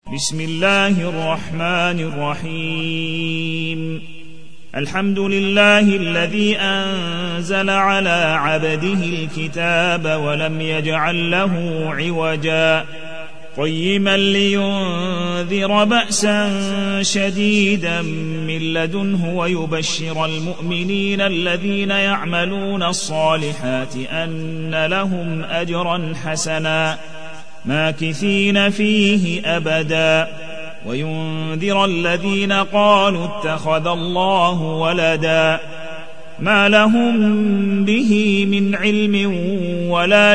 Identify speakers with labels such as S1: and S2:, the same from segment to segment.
S1: بسم الله الرحمن الرحيم. الحمد لله الذي أنزل على عبده الكتاب ولم يجعل له عوجا قيما لينذر بأسا شديدا من لدنه ويبشر المؤمنين الذين يعملون الصالحات أن لهم أجرا حسنا ماكثين فيه أبدا وينذر الذين قالوا اتخذ الله ولدا ما لهم به من علم ولا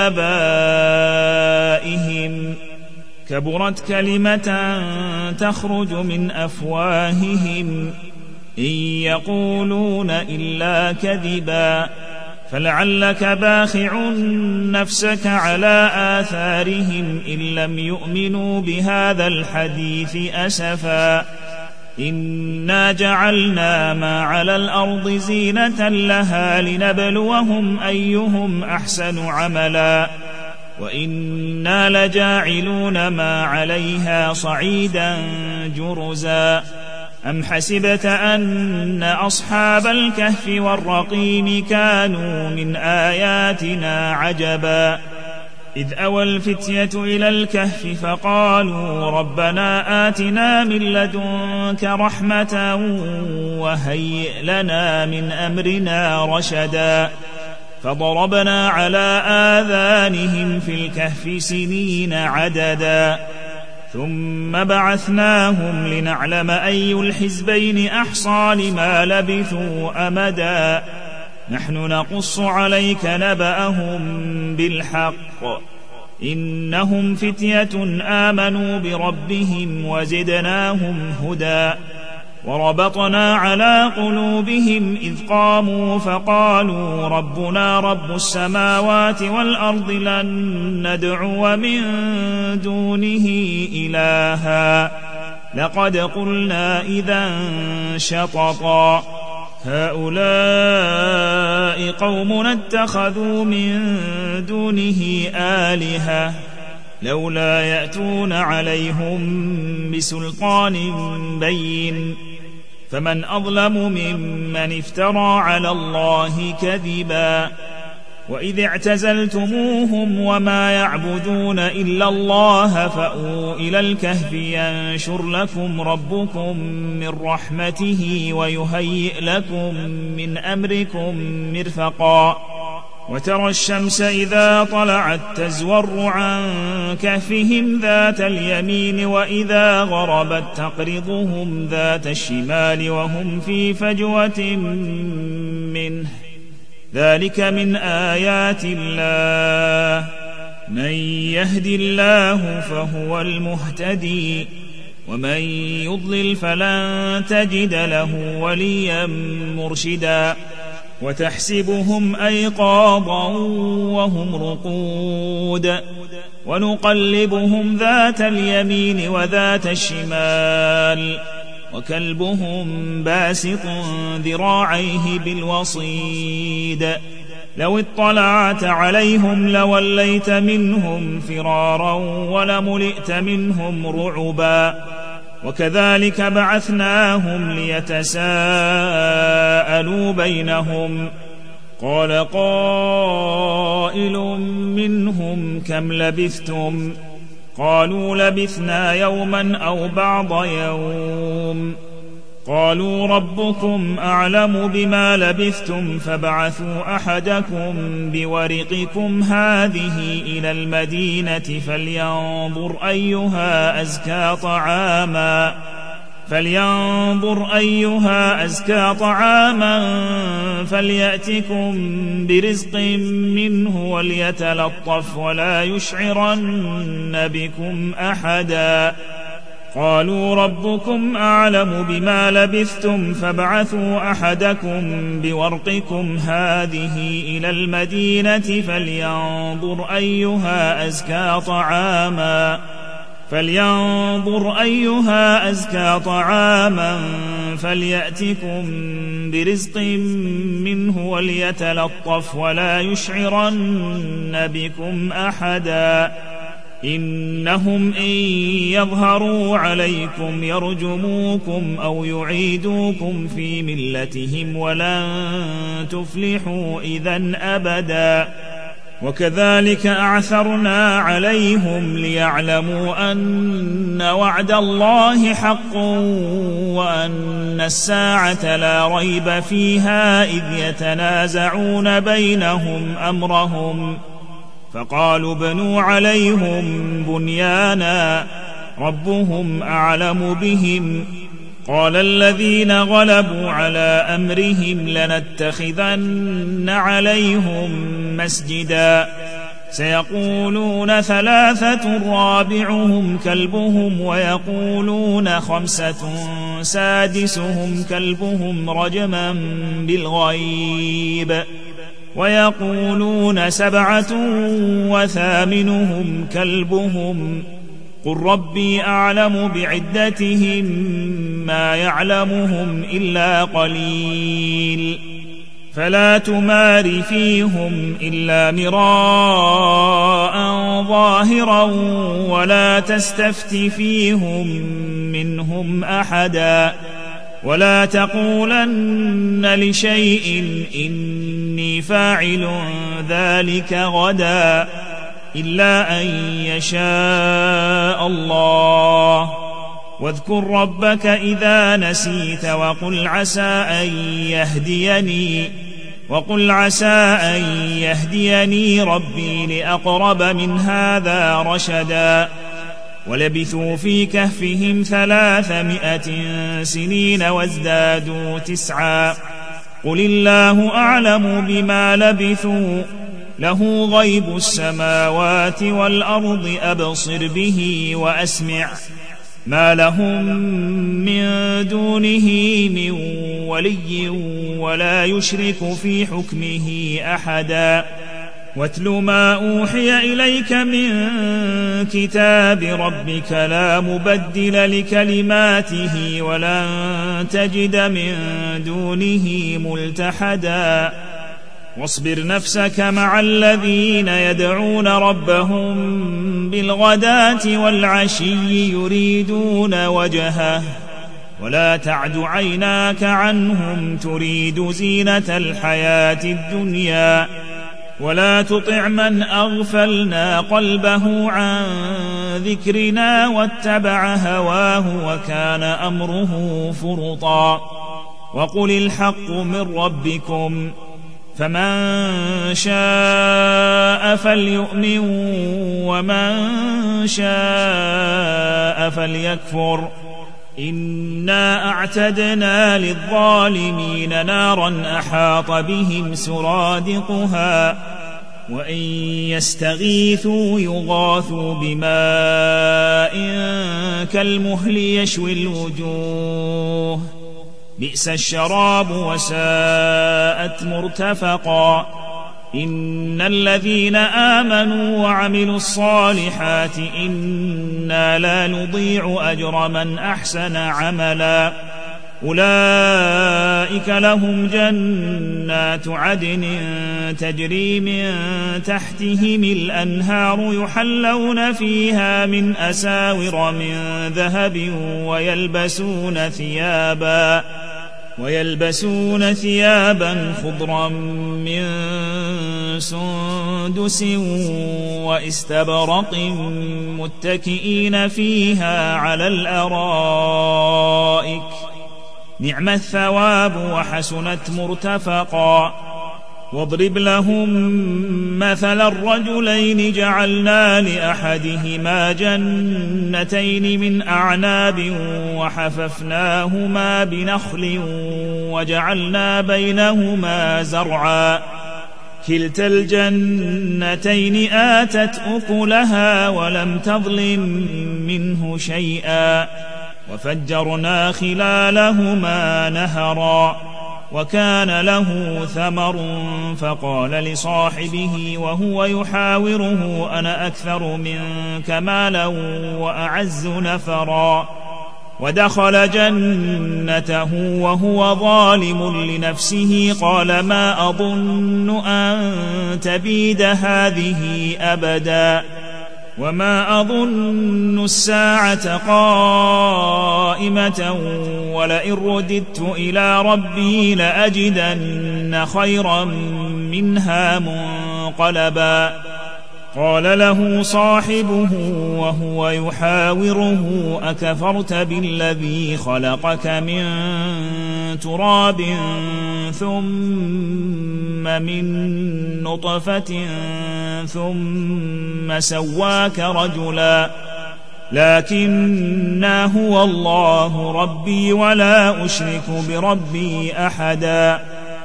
S1: لآبائهم كبرت كلمة تخرج من أفواههم إن يقولون إلا كذبا فلعلك باخع نفسك على آثارهم إن لم يؤمنوا بهذا الحديث أسفا إنا جعلنا ما على الأرض زينة لها لنبلوهم أيهم أحسن عملا وإنا لجاعلون ما عليها صعيدا جرزا أم حسبت أن أصحاب الكهف والرقيم كانوا من آياتنا عجبا إذ أوى الفتية إلى الكهف فقالوا ربنا آتنا من لدنك رحمة وهيئ لنا من أمرنا رشدا فضربنا على آذانهم في الكهف سنين عددا ثم بعثناهم لنعلم أي الحزبين أحصى لما لبثوا أمدا نحن نقص عليك نبأهم بالحق إنهم فتية آمنوا بربهم وزدناهم هدى وربطنا على قلوبهم إذ قاموا فقالوا ربنا رب السماوات والأرض لن ندعو من دونه إلها لقد قلنا إذا شططا هؤلاء قومنا اتخذوا من دونه آلهة لولا يأتون عليهم بسلطان بين فمن أظلم ممن افترى على الله كذبا وإذ اعتزلتموهم وما يعبدون إلا الله فأووا إلى الكهف ينشر لكم ربكم من رحمته ويهيئ لكم من أمركم مرفقا وترى الشمس إذا طلعت تزور عن كهفهم ذات اليمين وإذا غربت تقرضهم ذات الشمال وهم في فجوة منه ذلك من آيات الله من يهد الله فهو المهتدي ومن يضلل فلن تجد له وليا مرشدا وتحسبهم أيقاظا وهم رقود ونقلبهم ذات اليمين وذات الشمال وكلبهم باسط ذراعيه بالوصيد لو اطلعت عليهم لوليت منهم فرارا ولملئت منهم رعبا وكذلك بعثناهم ليتساءلوا بينهم قال قائل منهم كم لبثتم قالوا لبثنا يوما أو بعض يوم قالوا ربكم أعلم بما لبثتم فابعثوا أحدكم بورقكم هذه إلى المدينة فلينظر أيها أزكى طعاما فليأتكم برزق منه وليتلطف ولا يشعرن بكم أحدا قالوا ربكم أعلم بما لبثتم فابعثوا أحدكم بورقكم هذه إلى المدينة فلينظر أيها أزكى طعاما فليأتكم برزق منه وليتلطف ولا يشعرن بكم أحدا إنهم إن يظهروا عليكم يرجموكم أو يعيدوكم في ملتهم ولن تفلحوا إذن أبدا. وكذلك أعثرنا عليهم ليعلموا أن وعد الله حق وأن الساعة لا ريب فيها إذ يتنازعون بينهم أمرهم فقالوا ابنوا عليهم بنيانا ربهم أعلم بهم قال الذين غلبوا على أمرهم لنتخذن عليهم مسجدا سيقولون 3 رابعهم كلبهم ويقولون 5 سادسهم كلبهم رجما بالغيب ويقولون 7 وثامنهم كلبهم قل ربي أعلم بعدتهم ما يعلمهم إلا قليل فلا تمار فيهم إلا مراء ظاهرا ولا تستفت فيهم منهم أحدا ولا تقولن لشيء إني فاعل ذلك غدا إلا أن يشاء الله واذكر ربك إذا نسيت وقل عسى أن يهديني ربي لأقرب من هذا رشدا ولبثوا في كهفهم 300 سنين وازدادوا 9 قل الله أعلم بما لبثوا له غيب السماوات والأرض أبصر به وأسمع ما لهم من دونه من ولي ولا يشرك في حكمه أحدا واتل ما أوحي إليك من كتاب ربك لا مبدل لكلماته ولن تجد من دونه ملتحدا واصبر نفسك مع الذين يدعون ربهم بالغداة والعشي يريدون وجهه ولا تعد عيناك عنهم تريد زينة الحياة الدنيا ولا تطع من أغفلنا قلبه عن ذكرنا واتبع هواه وكان أمره فرطا وقل الحق من ربكم فمن شاء فليؤمن ومن شاء فليكفر إنا أعتدنا للظالمين نارا أحاط بهم سرادقها وإن يستغيثوا يغاثوا بماء كالمهل يشوي الوجوه بئس الشراب وساءت مرتفقا إن الذين آمنوا وعملوا الصالحات إنا لا نضيع أجر من أحسن عملا أولئك لهم جنات عدن تجري من تحتهم الأنهار يحلون فيها من أساور من ذهب ويلبسون ثيابا خضرا من سندس واستبرق متكئين فيها على الأرائك نعم الثواب وحسنت مرتفقا واضرب لهم مثل الرجلين جعلنا لأحدهما جنتين من أعناب وحففناهما بنخل وجعلنا بينهما زرعا كلتا الجنتين آتت أكلها ولم تظلم منه شيئا وفجرنا خلالهما نهرا وكان له ثمر فقال لصاحبه وهو يحاوره أنا أكثر منك مالا وأعز نفرا ودخل جنته وهو ظالم لنفسه قال ما أظن أن تبيد هذه أبدا وما أظن الساعة قائمة ولئن رددت إلى ربي لأجدن خيرا منها منقلبا. قال له صاحبه وهو يحاوره أكفرت بالذي خلقك من تراب ثم من نطفة ثم سواك رجلا لكن هو الله ربي ولا أشرك بربي أحدا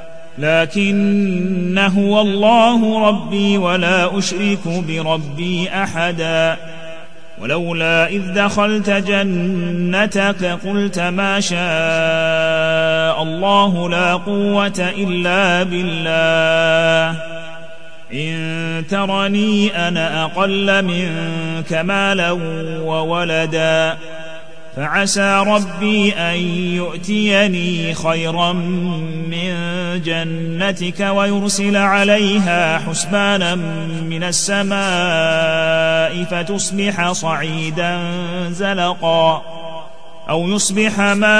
S1: ولولا إذ دخلت جنتك قلت ما شاء الله لا قوة إلا بالله إن ترني أنا أقل منك مالا وولدا فعسى ربي أن يؤتيني خيرا من جنتك ويرسل عليها حسبانا من السماء فتصبح صعيدا زلقا أو يصبح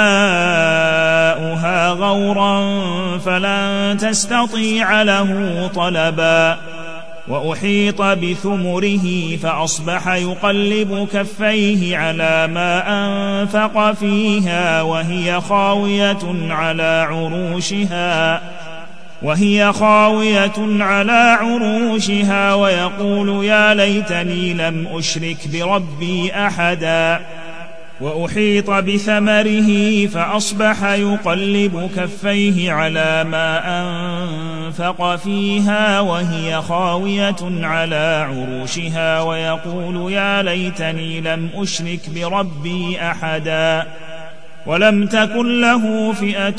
S1: ماؤها غورا فلن تستطيع له طلبا. وأحيط بثمره فأصبح يقلب كفيه على ما أنفق فيها وهي خاوية على عروشها ويقول يا ليتني لم أشرك بربي أحدا. وأحيط بثمره فأصبح يقلب كفيه على ما أنفق فيها وهي خاوية على عروشها ويقول يا ليتني لم أشرك بربي أحدا. ولم تكن له فئة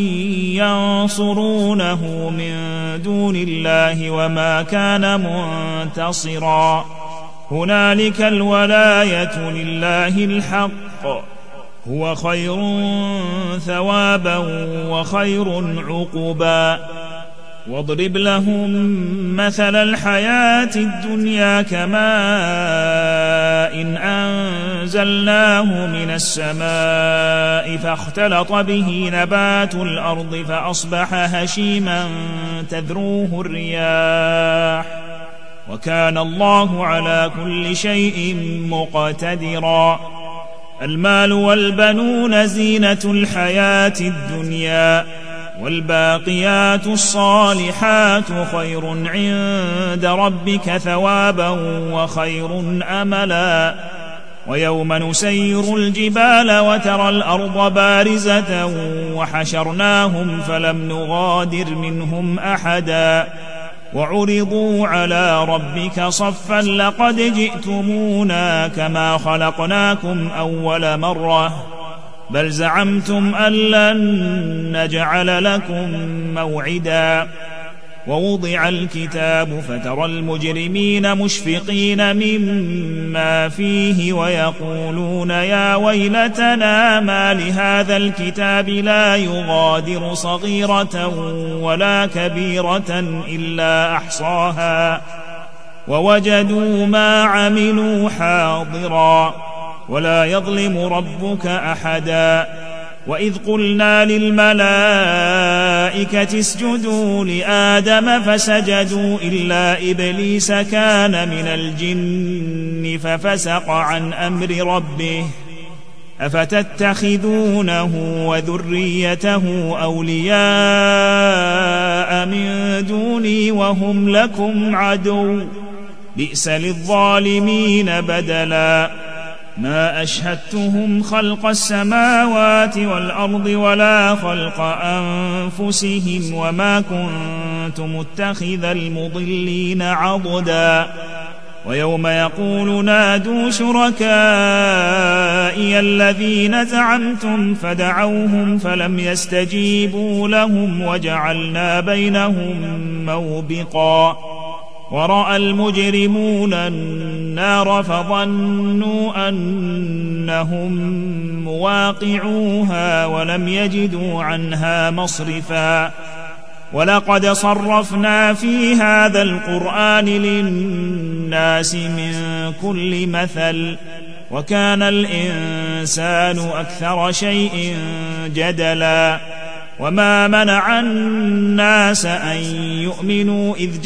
S1: ينصرونه من دون الله وما كان منتصرا. هنالك الولاية لله الحق هو خير ثوابا وخير عقبا. واضرب لهم مثل الحياة الدنيا كماء إن أنزلناه من السماء فاختلط به نبات الأرض فأصبح هشيما تذروه الرياح وكان الله على كل شيء مقتدرا. المال والبنون زينة الحياة الدنيا والباقيات الصالحات خير عند ربك ثوابا وخير أملا. ويوم نسير الجبال وترى الأرض بارزة وحشرناهم فلم نغادر منهم أحدا وعرضوا على ربك صفا لقد جئتمونا كما خلقناكم أول مرة بل زعمتم أن لن نجعل لكم موعدا. ووضع الكتاب فترى المجرمين مشفقين مما فيه ويقولون يا ويلتنا ما لهذا الكتاب لا يغادر صغيرة ولا كبيرة إلا أحصاها ووجدوا ما عملوا حاضرا ولا يظلم ربك أحدا. وإذ قلنا للملائكة اسجدوا لآدم فسجدوا إلا إبليس كان من الجن ففسق عن أمر ربه أفتتخذونه وذريته أولياء من دوني وهم لكم عدو بئس للظالمين بدلا. ما أشهدتهم خلق السماوات والأرض ولا خلق أنفسهم وما كنت متخذ المضلين عضدا. ويوم يقول نادوا شركائي الذين زعمتم فدعوهم فلم يستجيبوا لهم وجعلنا بينهم موبقا. ورأى المجرمون النار فظنوا أنهم مواقعوها ولم يجدوا عنها مصرفا ولقد صرفنا في هذا القرآن للناس من كل مثل وكان الإنسان أكثر شيء جدلا وما منع الناس أن يؤمنوا إذ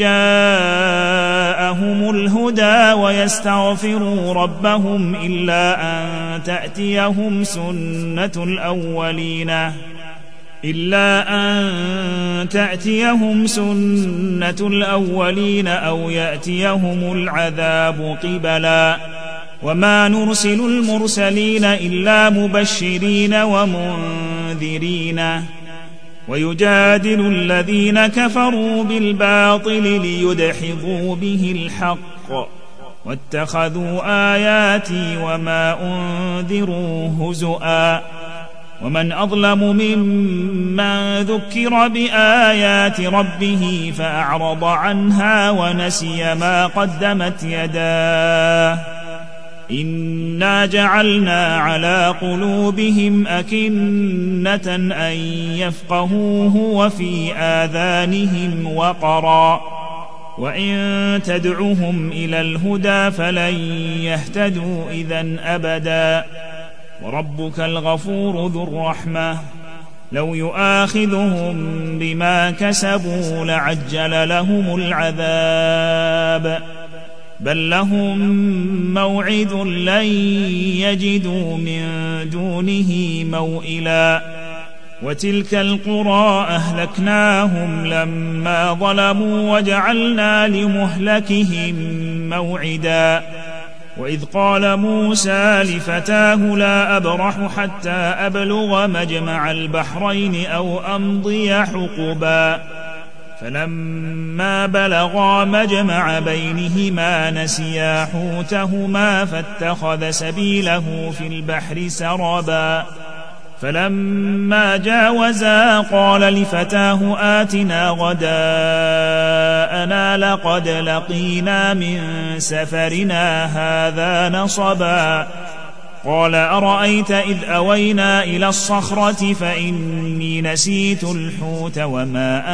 S1: جاءهم الهدى ويستغفروا ربهم إلا أن تأتيهم سنة الأولين أو يأتيهم العذاب قبلا وما نرسل المرسلين إلا مبشرين ومنذرين ويجادل الذين كفروا بالباطل ليدحضوا به الحق واتخذوا آياتي وما أنذروا هزؤا ومن أظلم ممن ذكر بآيات ربه فأعرض عنها ونسي ما قدمت يداه إنا جعلنا على قلوبهم أكنة أن يفقهوه وفي آذانهم وقرا وإن تدعهم إلى الهدى فلن يهتدوا إذن أبدا وربك الغفور ذو الرحمة لو يؤاخذهم بما كسبوا لعجل لهم العذاب بل لهم موعد لن يجدوا من دونه موئلا وتلك القرى أهلكناهم لما ظلموا وجعلنا لمهلكهم موعدا وإذ قال موسى لفتاه لا أبرح حتى أبلغ مجمع البحرين أو أمضي حقبا فلما بلغا مجمع بينهما نسيا حوتهما فاتخذ سبيله في البحر سربا فلما جاوزا قال لفتاه آتنا غداءنا لقد لقينا من سفرنا هذا نصبا قال أرأيت إذ أوينا إلى الصخرة فإني نسيت الحوت وما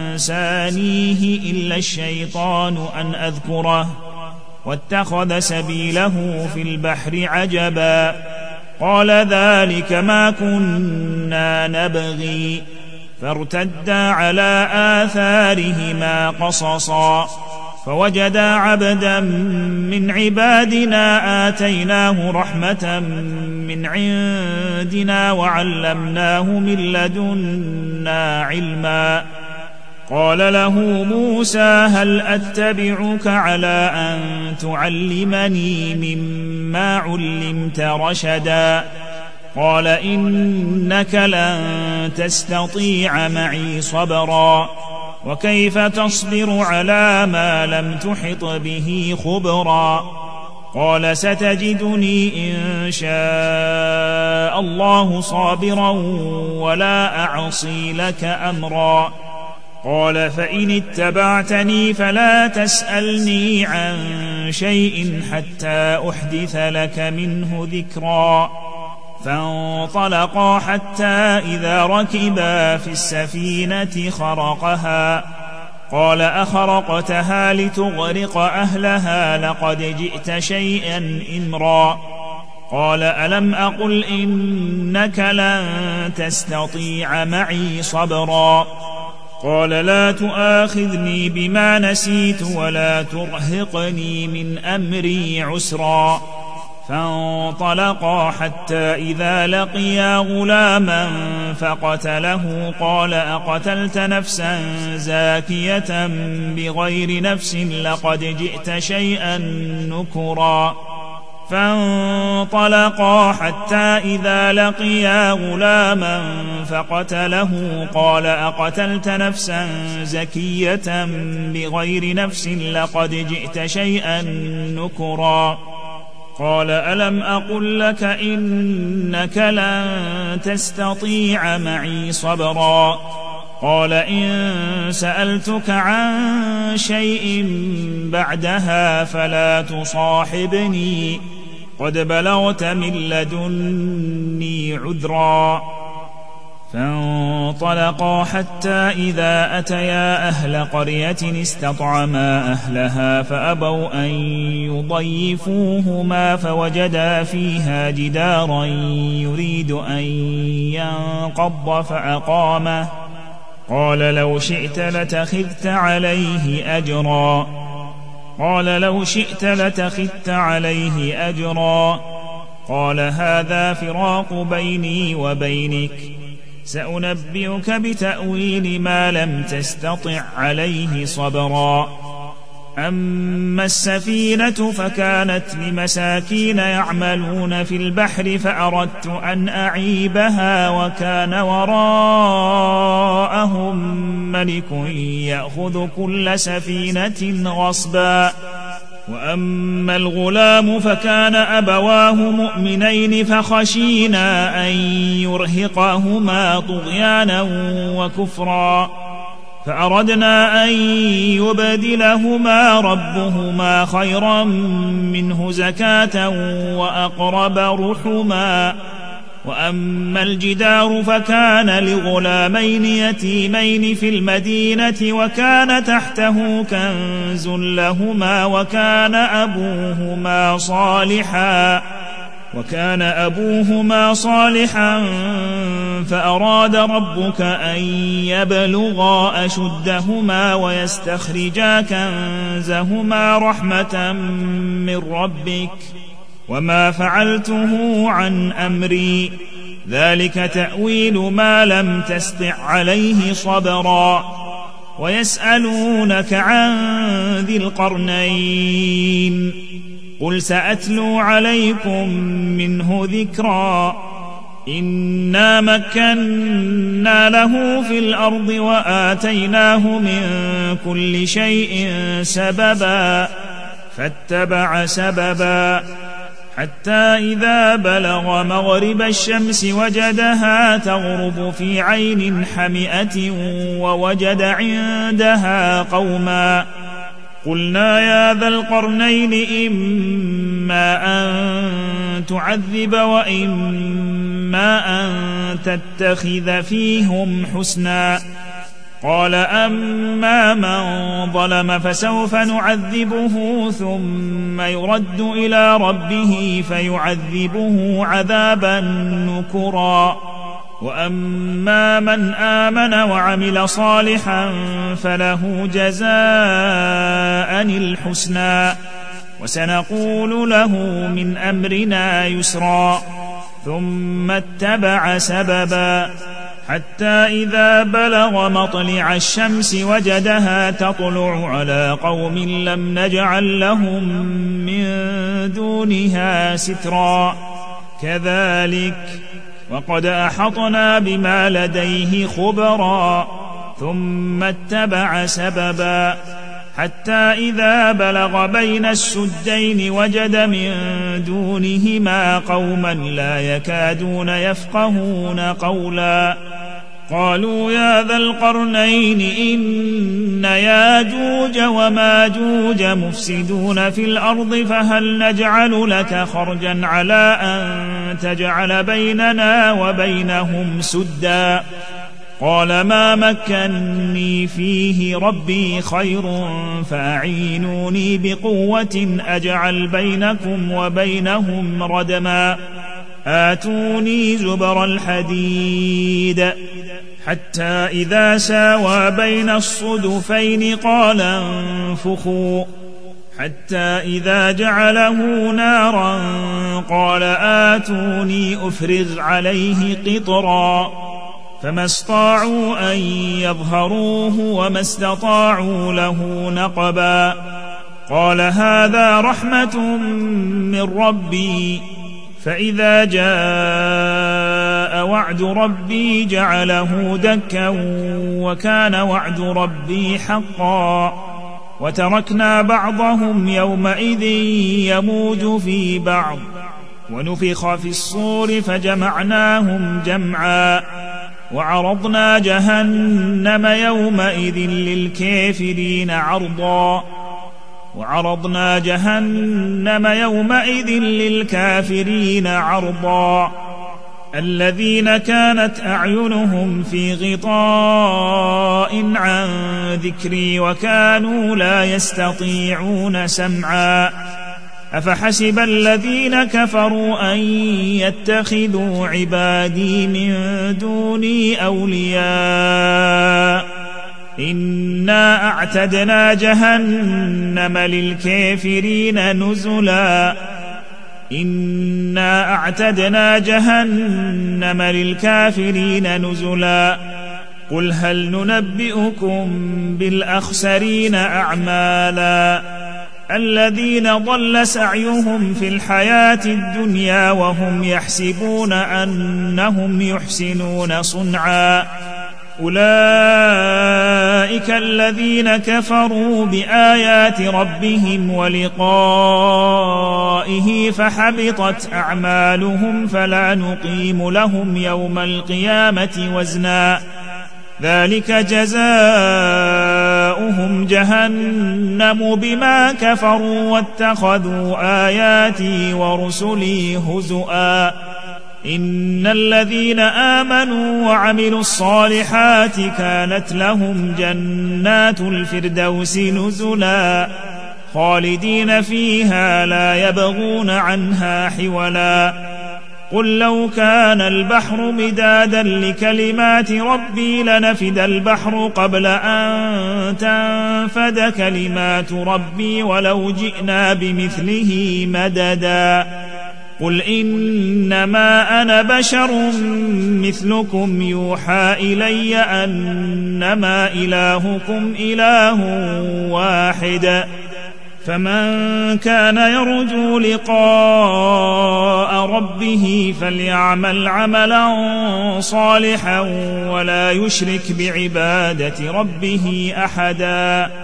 S1: أنسانيه إلا الشيطان أن أذكره واتخذ سبيله في البحر عجبا قال ذلك ما كنا نبغي فارتدا على آثارهما قصصا فوجدا عبدا من عبادنا آتيناه رحمة من عندنا وعلمناه من لدنا علما قال له موسى هل أتبعك على أن تعلمني مما علمت رشدا قال إنك لن تستطيع معي صبرا وكيف تصبر على ما لم تحط به خبرا قال ستجدني إن شاء الله صابرا ولا أعصي لك أمرا قال فإن اتبعتني فلا تسألني عن شيء حتى أحدث لك منه ذكرا فانطلقا حتى إذا ركبا في السفينة خرقها قال أخرقتها لتغرق أهلها لقد جئت شيئا إمرا قال ألم أقل إنك لن تستطيع معي صبرا قال لا تؤاخذني بما نسيت ولا ترهقني من أمري عسرا فانطلقا حتى إذا لقيا غلاما فقتله قال أقتلت نفسا زاكية بغير نفس لقد جئت شيئا نكرا فانطلقا حتى إذا لقيا غلاما فقتله قال أقتلت نفسا زكية بغير نفس لقد جئت شيئا نكرا قال ألم أقل لك إنك لن تستطيع معي صبرا قال إن سألتك عن شيء بعدها فلا تصاحبني قد بلغت من لدني عذرا فانطلقا حتى إذا أتيا أهل قرية استطعما أهلها فأبوا أن يضيفوهما فوجدا فيها جدارا يريد أن ينقض فأقامه قال لو شئت لاتخذت عليه أجرا قال هذا فراق بيني وبينك سأنبئك بتأويل ما لم تستطع عليه صبرا أما السفينة فكانت لمساكين يعملون في البحر فأردت أن أعيبها وكان وراءهم ملك يأخذ كل سفينة غصبا وأما الغلام فكان أبواه مؤمنين فخشينا أن يرهقهما طغيانا وكفرا فأردنا أن يبدلهما ربهما خيرا منه زكاة وأقرب رحما وأما الجدار فكان لغلامين يتيمين في المدينة وكان تحته كنز لهما وكان أبوهما صالحا فأراد ربك أن يبلغا أشدهما ويستخرجا كنزهما رحمة من ربك وما فعلته عن أمري ذلك تأويل ما لم تستطع عليه صبرا ويسألونك عن ذي القرنين قل سأتلو عليكم منه ذكرا إنا مكنا له في الأرض وآتيناه من كل شيء سببا فاتبع سببا حتى إذا بلغ مغرب الشمس وجدها تغرب في عين حمئة ووجد عندها قوما قلنا يا ذا القرنين إما أن تعذب وإما أن تتخذ فيهم حسنا قال أما من ظلم فسوف نعذبه ثم يرد إلى ربه فيعذبه عذابا نكرا وأما من آمن وعمل صالحا فله جزاء الحسنى وسنقول له من أمرنا يسرا ثم اتبع سببا حتى إذا بلغ مطلع الشمس وجدها تطلع على قوم لم نجعل لهم من دونها سترا كذلك وقد أحطنا بما لديه خبرا ثم اتبع سببا حتى إذا بلغ بين السدين وجد من دونهما قوما لا يكادون يفقهون قولا قالوا يا ذا القرنين إن ياجوج وماجوج مفسدون في الأرض فهل نجعل لك خرجا على أن تجعل بيننا وبينهم سدا قال ما مكني فيه ربي خير فأعينوني بقوة أجعل بينكم وبينهم ردما آتوني زبر الحديد حتى إذا ساوى بين الصدفين قال انفخوا حتى إذا جعله نارا قال آتوني أفرغ عليه قطرا فما استطاعوا أن يظهروه وما استطاعوا له نقبا قال هذا رحمة من ربي فإذا جاء وعد ربي جعله دكا وكان وعد ربي حقا وتركنا بعضهم يومئذ يموج في بعض ونفخ في الصور فجمعناهم جمعا وعرضنا جهنم يومئذ للكافرين عرضا الذين كانت أعينهم في غطاء عن ذكري وكانوا لا يستطيعون سمعا أفحسب الذين كفروا أن يتخذوا عبادي من دوني أولياء إنا أعتدنا جهنم للكافرين نزلا إنا أعتدنا جهنم للكافرين نزلا قل هل ننبئكم بالأخسرين أعمالا الذين ضل سعيهم في الحياة الدنيا وهم يحسبون أنهم يحسنون صنعا أولئك الذين كفروا بآيات ربهم ولقائه فحبطت أعمالهم فلا نقيم لهم يوم القيامة وزنا ذلك جزاؤهم جهنم بما كفروا واتخذوا آياتي ورسلي هزؤا إن الذين آمنوا وعملوا الصالحات كانت لهم جنات الفردوس نزلا خالدين فيها لا يبغون عنها حولا قل لو كان البحر مدادا لكلمات ربي لنفد البحر قبل أن تنفد كلمات ربي ولو جئنا بمثله مددا قل إنما أنا بشر مثلكم يوحى إلي أنما إلهكم إله واحد فمن كان يرجو لقاء ربه فليعمل عملا صالحا ولا يشرك بعبادة ربه أحدا